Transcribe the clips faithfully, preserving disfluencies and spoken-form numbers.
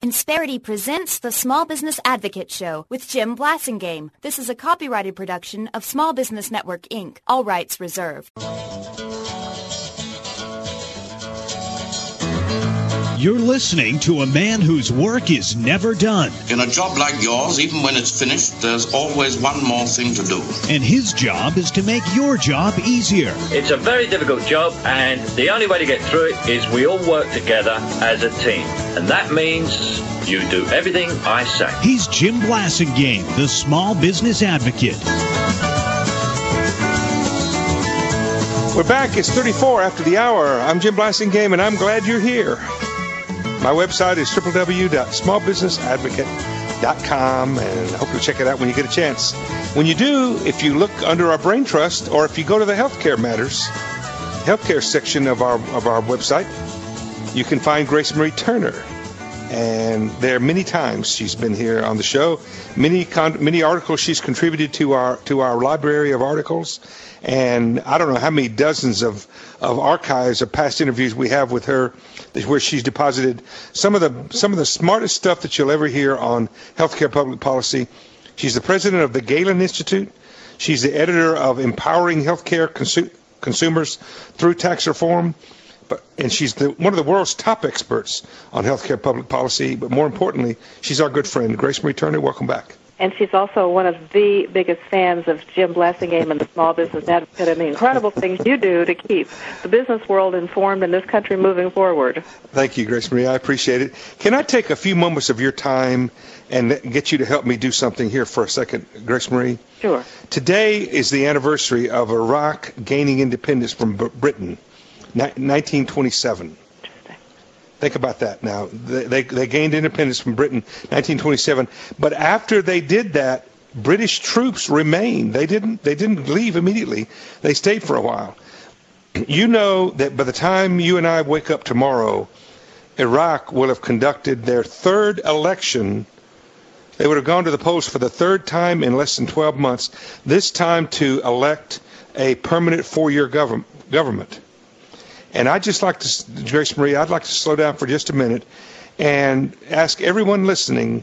Insperity presents the Small Business Advocate Show with Jim Blasingame. This is a copyrighted production of Small Business Network, Incorporated. All rights reserved. You're listening to a man whose work is never done. In a job like yours, even when it's finished, there's always one more thing to do. And his job is to make your job easier. It's a very difficult job, and the only way to get through it is we all work together as a team. And that means you do everything I say. He's Jim Blasingame, the Small Business Advocate. We're back. It's thirty-four after the hour. I'm Jim Blasingame, and I'm glad you're here. My website is w w w dot small business advocate dot com, and I hope you'll check it out when you get a chance. When you do, if you look under our Brain Trust, or if you go to the Healthcare Matters healthcare section of our of our website, you can find Grace Marie Turner. And there are many times she's been here on the show. Many con- many articles she's contributed to our to our library of articles. And I don't know how many dozens of, of archives of past interviews we have with her, where she's deposited some of the some of the smartest stuff that you'll ever hear on healthcare public policy. She's the president of the Galen Institute. She's the editor of Empowering Healthcare Consu- Consumers Through Tax Reform. But, and she's the, one of the world's top experts on healthcare public policy. But more importantly, she's our good friend. Grace Marie Turner, welcome back. And she's also one of the biggest fans of Jim Blasingame and the Small Business Advocate and the incredible things you do to keep the business world informed and this country moving forward. Thank you, Grace Marie. I appreciate it. Can I take a few moments of your time and get you to help me do something here for a second, Grace Marie? Sure. Today is the anniversary of Iraq gaining independence from Britain, nineteen twenty-seven. Think about that now. They, they they gained independence from Britain nineteen twenty-seven, but after they did that, British troops remained. They didn't they didn't leave immediately. They stayed for a while. You know that by the time you and I wake up tomorrow, Iraq will have conducted their third election. They would have gone to the polls for the third time in less than twelve months, this time to elect a permanent four-year govern- government. And I'd just like to, Grace Marie, I'd like to slow down for just a minute and ask everyone listening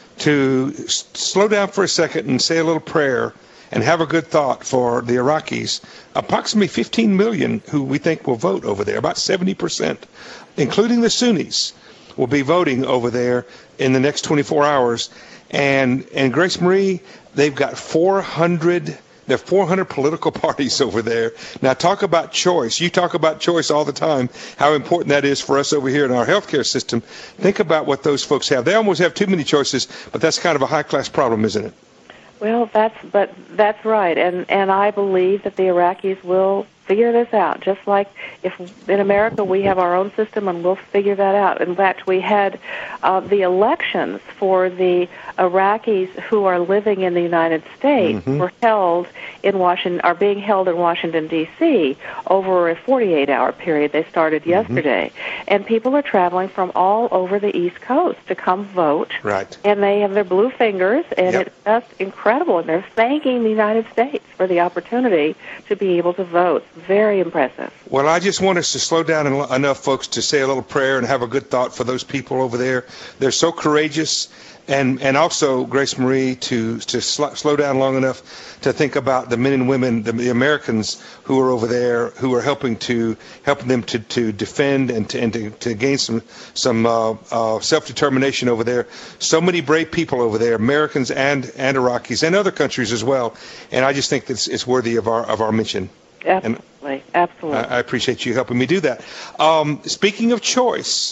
to s- slow down for a second and say a little prayer and have a good thought for the Iraqis. Approximately fifteen million who we think will vote over there, about seventy percent, including the Sunnis, will be voting over there in the next twenty-four hours. And, and Grace Marie, they've got four hundred There are four hundred political parties over there. Now, talk about choice. You talk about choice all the time, how important that is for us over here in our healthcare system. Think about what those folks have. They almost have too many choices, but that's kind of a high-class problem, isn't it? Well, that's but that's right, and and I believe that the Iraqis will figure this out. Just like if in America we have our own system, and we'll figure that out. In fact, we had uh, the elections for the Iraqis who are living in the United States mm-hmm. were held in Washington, are being held in Washington D C over a forty-eight hour period. They started mm-hmm. yesterday, and people are traveling from all over the East Coast to come vote. Right. And they have their blue fingers, and yep. it's just incredible. And they're thanking the United States for the opportunity to be able to vote. Very impressive. Well, I just want us to slow down en- enough, folks, to say a little prayer and have a good thought for those people over there. They're so courageous. And and also, Grace Marie, to to sl- slow down long enough to think about the men and women, the, the Americans who are over there, who are helping to helping them to, to defend and to and to, to gain some some uh, uh, self-determination over there. So many brave people over there, Americans and, and Iraqis and other countries as well. And I just think that it's, it's worthy of our of our mention. Absolutely, and absolutely. I, I appreciate you helping me do that. Um, speaking of choice.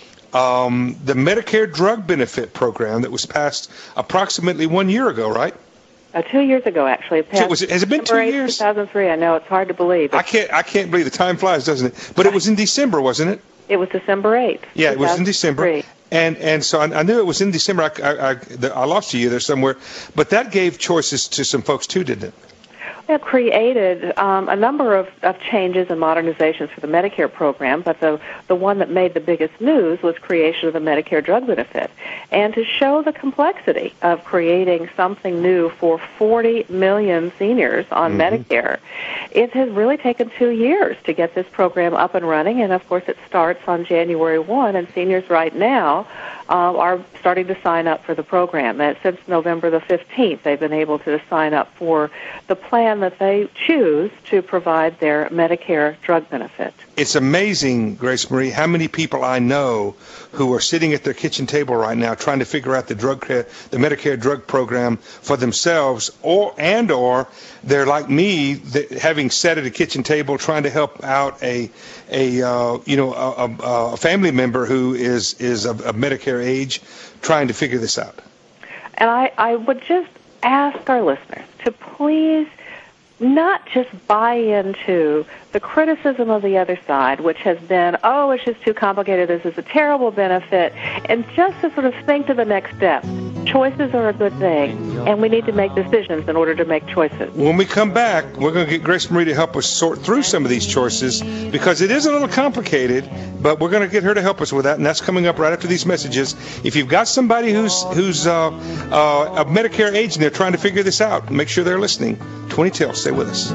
Um, the Medicare drug benefit program that was passed approximately one year ago, right? Uh, two years ago, actually. It passed so was it, has it been two years? two thousand three. I know it's hard to believe. I can't. I can't believe the time flies, doesn't it? But it was in December, wasn't it? It was December eighth. Yeah, it was in December. And and so I, I knew it was in December. I, I, I, I lost you there somewhere, but that gave choices to some folks too, didn't it? It created um, a number of, of changes and modernizations for the Medicare program, but the, the one that made the biggest news was creation of the Medicare drug benefit. And to show the complexity of creating something new for forty million seniors on mm-hmm. Medicare, it has really taken two years to get this program up and running, and of course it starts on January first, and seniors right now uh, are starting to sign up for the program. And since November the fifteenth, they've been able to sign up for the plan that they choose to provide their Medicare drug benefit. It's amazing, Grace Marie, how many people I know who are sitting at their kitchen table right now trying to figure out the drug, the Medicare drug program for themselves, or and or they're like me, that, having sat at a kitchen table trying to help out a a uh, you know a, a, a family member who is is of, of Medicare age, trying to figure this out. And I, I would just ask our listeners to please not just buy into the criticism of the other side, which has been, oh, it's just too complicated, this is a terrible benefit, and just to sort of think to the next step. Choices are a good thing, and we need to make decisions in order to make choices. When we come back, we're going to get Grace Marie to help us sort through some of these choices, because it is a little complicated, but we're going to get her to help us with that, and that's coming up right after these messages. If you've got somebody who's who's uh, uh, of Medicare age and they're trying to figure this out, make sure they're listening. twenty till, stay with us.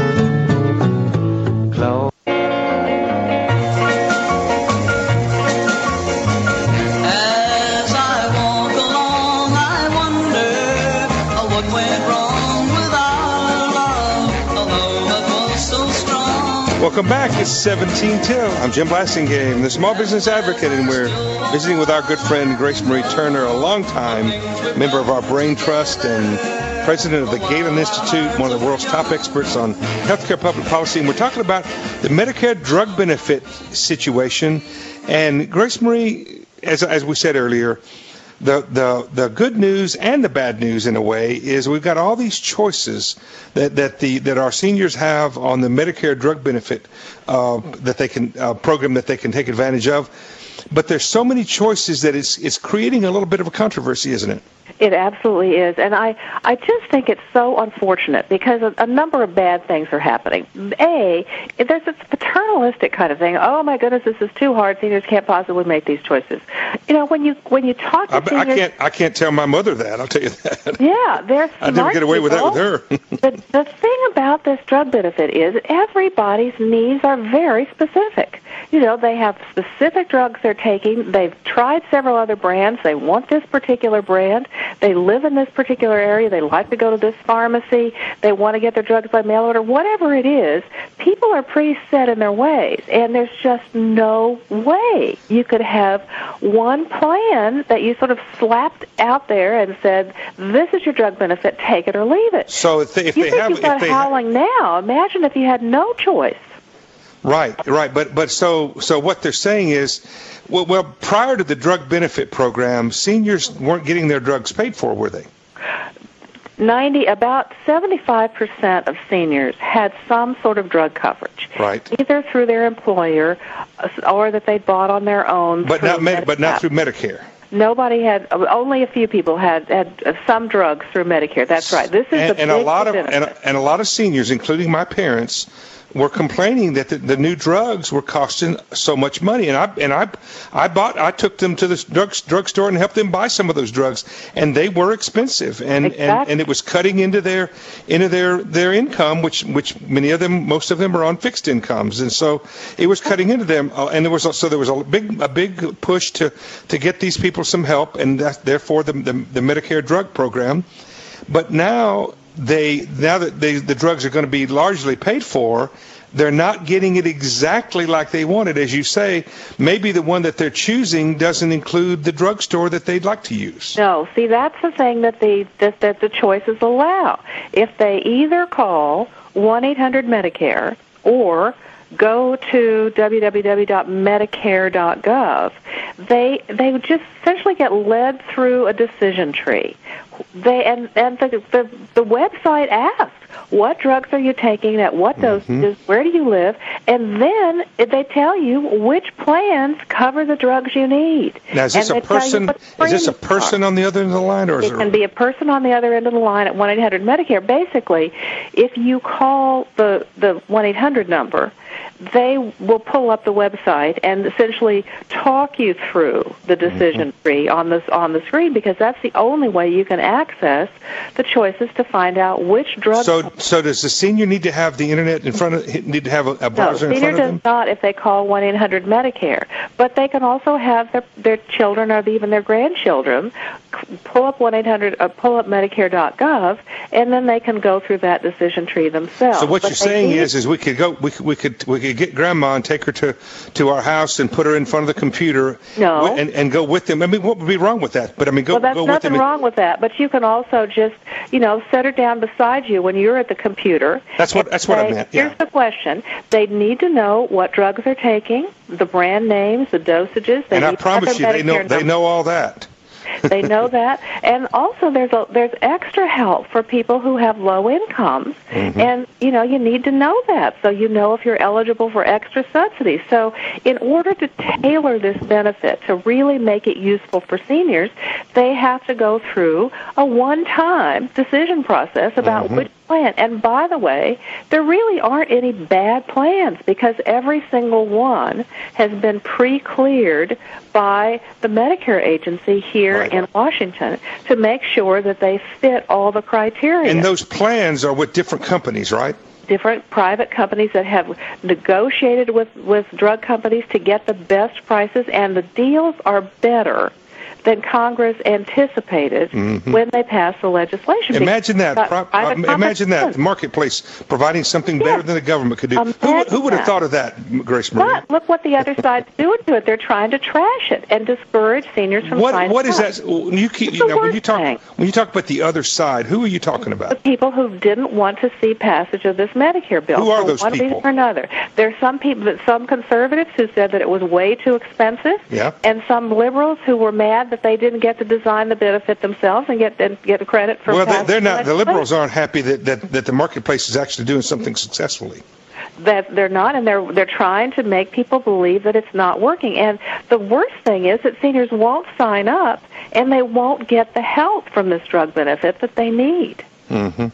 Close. Welcome back. It's seventeen till. I'm Jim Blasingame, the Small Business Advocate, and we're visiting with our good friend Grace Marie Turner, a longtime member of our Brain Trust and president of the Galen Institute, one of the world's top experts on healthcare public policy. And we're talking about the Medicare drug benefit situation. And Grace Marie, as as we said earlier, The, the the good news and the bad news, in a way, is we've got all these choices that that the that our seniors have on the Medicare drug benefit uh, that they can uh, program that they can take advantage of. But there's so many choices that it's it's creating a little bit of a controversy, isn't it? It absolutely is, and I, I just think it's so unfortunate because a, a number of bad things are happening. A, there's this paternalistic kind of thing. Oh my goodness, this is too hard. Seniors can't possibly make these choices. You know, when you when you talk to I, seniors, I can't I can't tell my mother that. I'll tell you that. Yeah, they're I'd never get away with that with her. the, the thing about this drug benefit is everybody's needs are very specific. You know, they have specific drugs they're taking. They've tried several other brands. They want this particular brand. They live in this particular area. They like to go to this pharmacy. They want to get their drugs by mail order. Whatever it is, people are pretty set in their ways, and there's just no way you could have one plan that you sort of slapped out there and said, this is your drug benefit, take it or leave it. So if they, if you they think have... you've got howling now. Imagine if you had no choice. Right, right. But but so so what they're saying is, well, well, prior to the drug benefit program, seniors weren't getting their drugs paid for, were they? Ninety, about seventy-five percent of seniors had some sort of drug coverage, right? Either through their employer or that they bought on their own. But not med- but not through Medicare. Nobody had. Only a few people had had some drugs through Medicare. That's right. This is and, the and big a lot of benefit. and, and a lot of seniors, including my parents, were complaining that the, the new drugs were costing so much money, and I and I I bought I took them to the drug drugstore and helped them buy some of those drugs, and they were expensive, and, exactly. and, and it was cutting into their into their, their income, which which many of them most of them are on fixed incomes, and so it was cutting into them, uh, and there was so there was a big a big push to to get these people some help, and that, therefore the, the the Medicare drug program, but now. They now that they, the drugs are going to be largely paid for, they're not getting it exactly like they wanted. As you say, maybe the one that they're choosing doesn't include the drugstore that they'd like to use. No, see, that's the thing that the that, that the choices allow. If they either call one eight hundred Medicare or go to w w w dot medicare dot gov, they they just essentially get led through a decision tree. They and and the the, the website asks, what drugs are you taking at what dosages, mm-hmm. where do you live, and then they tell you which plans cover the drugs you need. Now, is this and a person? Is this a person are. on the other end of the line, or is it it can be a person on the other end of the line at one eight hundred Medicare? Basically, if you call the the one eight hundred number, they will pull up the website and essentially talk you through the decision mm-hmm. tree on this on the screen, because that's the only way you can access the choices to find out which drug. So, so does the senior need to have the internet in front of need to have a, a browser no, in front of them? Senior does not if they call one eight hundred Medicare, but they can also have their their children or even their grandchildren pull up one eight hundred uh, pull up Medicare dot gov, and then they can go through that decision tree themselves. So what but you're saying need, is, is we could go, we could, we could, we could get Grandma and take her to, to our house and put her in front of the computer. No. and, and go with them. I mean, what would be wrong with that? But I mean, go, well, that's go with them. nothing wrong with that. But you can also just, you know, set her down beside you when you're at the computer. That's what. That's what say, I meant. Yeah. Here's the question: they need to know what drugs they're taking, the brand names, the dosages. They and I need promise you, they know. number. They know all that. They know that, and also there's a, there's extra help for people who have low incomes, mm-hmm. and you know you need to know that so you know if you're eligible for extra subsidies. So in order to tailor this benefit to really make it useful for seniors, they have to go through a one-time decision process about mm-hmm. which plan. And by the way, there really aren't any bad plans because every single one has been pre-cleared by the Medicare agency here right. in Washington to make sure that they fit all the criteria. And those plans are with different companies, right? Different private companies that have negotiated with, with drug companies to get the best prices, and the deals are better than Congress anticipated mm-hmm. when they passed the legislation. Imagine that. Pro- uh, imagine that. The marketplace providing something yes. better than the government could do. Who, who would have that. thought of that, Grace Marie? But look what the other side's doing to it. They're trying to trash it and discourage seniors from what, signing What is up. that? You, keep, you know, when you talk thing. when you talk about the other side, who are you talking about? The people who didn't want to see passage of this Medicare bill. Who are for those one people? reason or another. There's some people, some conservatives who said that it was way too expensive, yeah. and some liberals who were mad that they didn't get to design the benefit themselves and get and get credit for. Well, they, they're not. The liberals aren't happy that, that, that the marketplace is actually doing something successfully. That they're not, and they're they're trying to make people believe that it's not working. And the worst thing is that seniors won't sign up, and they won't get the help from this drug benefit that they need. Mm-hmm.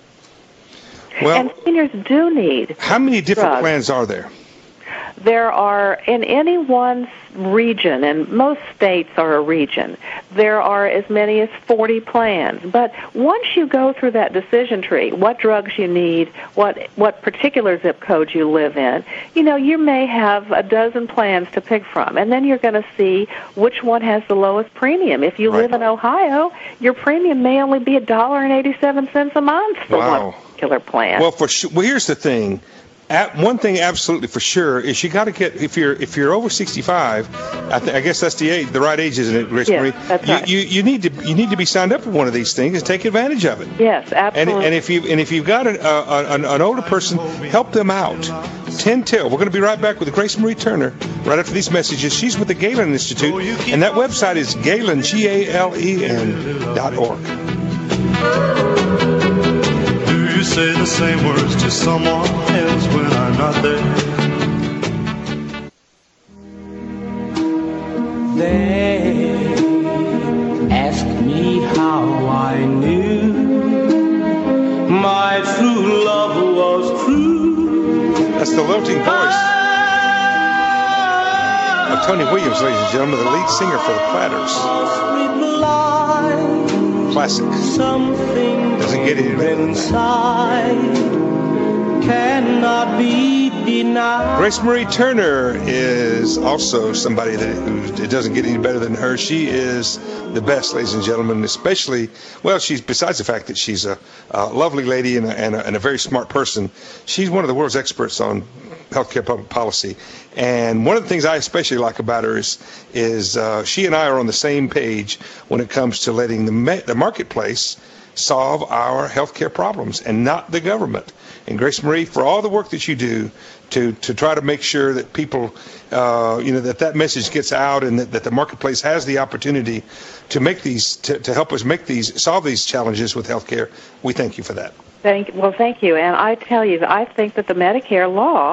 Well, and seniors do need. How many different drugs. plans are there? There are, in any one region, and most states are a region, there are as many as forty plans. But once you go through that decision tree, what drugs you need, what what particular zip code you live in, you know, you may have a dozen plans to pick from, and then you're going to see which one has the lowest premium. If you right. live in Ohio, your premium may only be a dollar and eighty-seven cents a month for wow. one particular plan. Well, for sure. Well, here's the thing. At, one thing absolutely for sure is you got to get, if you're if you're over sixty-five, I, th- I guess that's the age, the right age, isn't it, Grace yes, Marie? That's you, right. you you need to you need to be signed up for one of these things and take advantage of it. Yes, absolutely. And and if you and if you've got an, uh, an, an older person, help them out. ten till. We're going to be right back with Grace Marie Turner right after these messages. She's with the Galen Institute, and that website is Galen G A L E N dot org. You say the same words to someone else when I'm not there. They ask me how I knew my true love was true. That's the lilting voice of Tony Williams, ladies and gentlemen, the lead singer for the Platters. Classic. Doesn't get any better than that. Cannot be denied. Grace Marie Turner is also somebody that who, it doesn't get any better than her. She is the best, ladies and gentlemen, especially, well, she's, besides the fact that she's a, a lovely lady and a, and, a, and a very smart person, she's one of the world's experts on healthcare public policy. And one of the things I especially like about her is, is uh, she and I are on the same page when it comes to letting the, ma- the marketplace solve our healthcare problems and not the government. And Grace Marie, for all the work that you do to, to try to make sure that people, uh, you know, that that message gets out and that, that the marketplace has the opportunity to make these, to, to help us make these, solve these challenges with healthcare, we thank you for that. Thank, well, thank you. And I tell you, I think that the Medicare law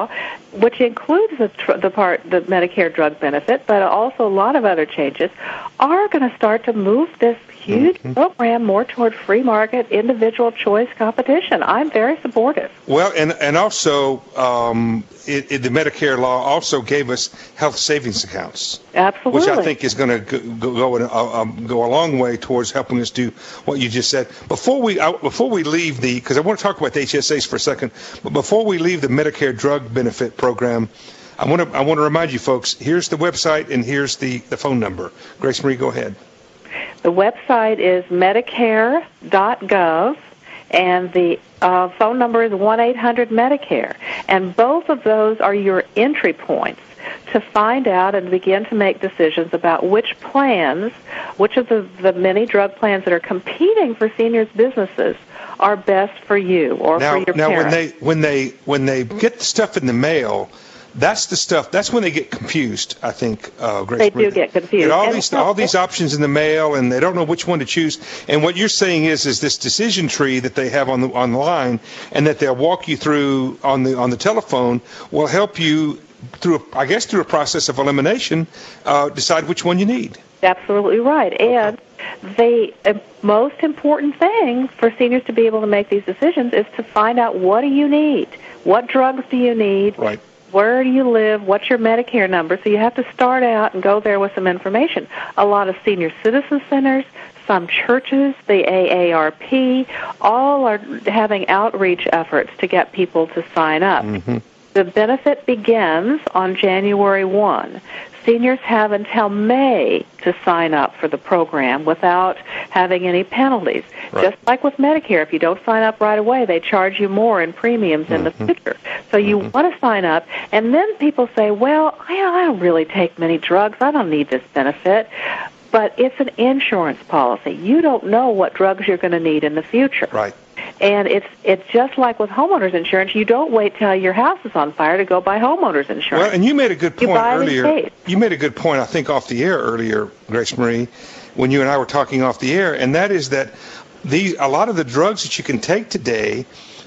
which includes the, tr- the part, the Medicare drug benefit, but also a lot of other changes, are going to start to move this huge mm-hmm. program more toward free market, individual choice competition. I'm very supportive. Well, and and also um, it, it, the Medicare law also gave us health savings accounts. Absolutely. Which I think is going to go go, in, uh, um, go a long way towards helping us do what you just said. Before we uh, before we leave the, because I want to talk about the H S As for a second, but before we leave the Medicare drug benefit program, I want to I want to remind you folks, here's the website and here's the, the phone number. Grace Marie, go ahead. The website is medicare dot gov, and the uh, phone number is one eight hundred Medicare. And both of those are your entry points to find out and begin to make decisions about which plans, which of the, the many drug plans that are competing for seniors' businesses are best for you or now, for your now parents. Now, when they, when, they, when they get the stuff in the mail, that's the stuff. That's when they get confused, I think, uh, Grace. They Marie. do get confused. Get all and these all these options in the mail, and they don't know which one to choose. And what you're saying is, is this decision tree that they have on the online, and that they'll walk you through on the on the telephone, will help you through, a, I guess, through a process of elimination, uh, decide which one you need. Absolutely right. And the uh, most important thing for seniors to be able to make these decisions is to find out, what do you need? What drugs do you need? Right. Where do you live? What's your Medicare number? So you have to start out and go there with some information. A lot of senior citizen centers, some churches, the A A R P, all are having outreach efforts to get people to sign up. Mm-hmm. The benefit begins on January first. Seniors have until May to sign up for the program without having any penalties. Right. Just like with Medicare, if you don't sign up right away, they charge you more in premiums mm-hmm. in the future. So you mm-hmm. want to sign up, and then people say, well, I, I don't really take many drugs. I don't need this benefit. But it's an insurance policy. You don't know what drugs you're going to need in the future. Right. And it's it's just like with homeowners insurance. You don't wait till your house is on fire to go buy homeowners insurance. Well, and you made a good point you buy earlier. It in case. You made a good point, I think, off the air earlier, Grace Marie, when you and I were talking off the air, and that is that these a lot of the drugs that you can take today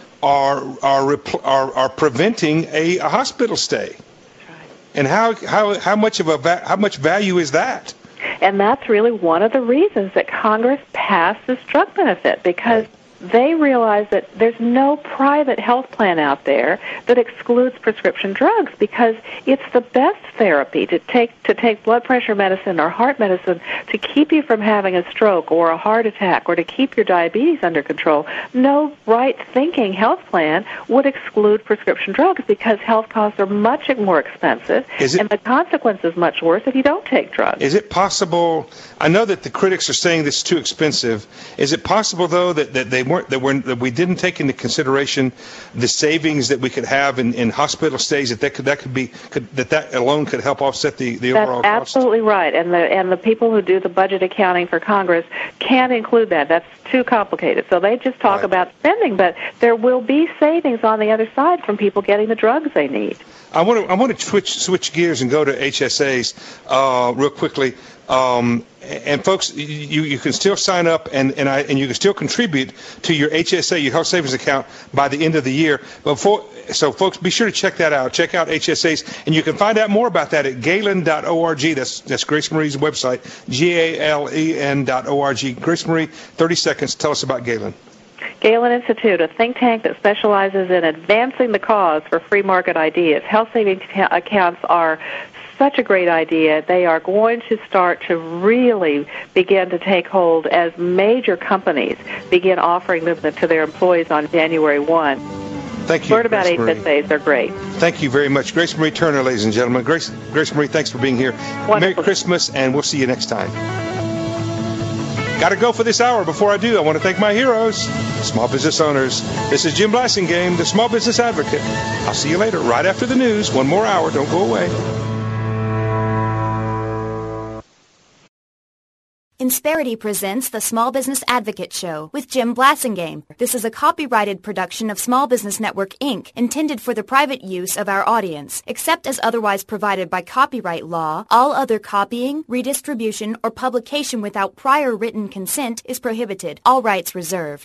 are are are, are preventing a, a hospital stay. That's right. And how how how much of a va- how much value is that? And that's really one of the reasons that Congress passed this drug benefit, because right. they realize that there's no private health plan out there that excludes prescription drugs, because it's the best therapy to take to take blood pressure medicine or heart medicine to keep you from having a stroke or a heart attack or to keep your diabetes under control. No right-thinking health plan would exclude prescription drugs, because health costs are much more expensive, is it, and the consequence is much worse if you don't take drugs. Is it possible, I know that the critics are saying this is too expensive, is it possible, though, that, that they weren't that, weren't, that we didn't take into consideration the savings that we could have in, in hospital stays, that that could, that could be could, that that alone could help offset the, the That's overall cost? Absolutely right, and the and the people who do the budget accounting for Congress can't include that. That's too complicated. So they just talk right. about spending, but there will be savings on the other side from people getting the drugs they need. I want to I want to switch switch gears and go to H S As uh, real quickly. Um, and folks, you, you can still sign up and, and I and you can still contribute to your H S A, your health savings account, by the end of the year. Before, so folks, be sure to check that out. Check out H S As, and you can find out more about that at galen dot org. That's that's Grace Marie's website, G A L E N dot O R G. Grace Marie, thirty seconds. Tell us about Galen. Galen Institute, a think tank that specializes in advancing the cause for free market ideas. Health savings accounts are such a great idea. They are going to start to really begin to take hold as major companies begin offering them to their employees on January first. Thank you. Learn about H S As. They're great. Thank you very much. Grace Marie Turner, ladies and gentlemen. Grace, Grace Marie, thanks for being here. Wonderful. Merry Christmas, and we'll see you next time. Got to go for this hour. Before I do, I want to thank my heroes, small business owners. This is Jim Blassingame, the Small Business Advocate. I'll see you later, right after the news. One more hour. Don't go away. Insperity presents the Small Business Advocate Show with Jim Blassingame. This is a copyrighted production of Small Business Network, Incorporated, intended for the private use of our audience. Except as otherwise provided by copyright law, all other copying, redistribution, or publication without prior written consent is prohibited. All rights reserved.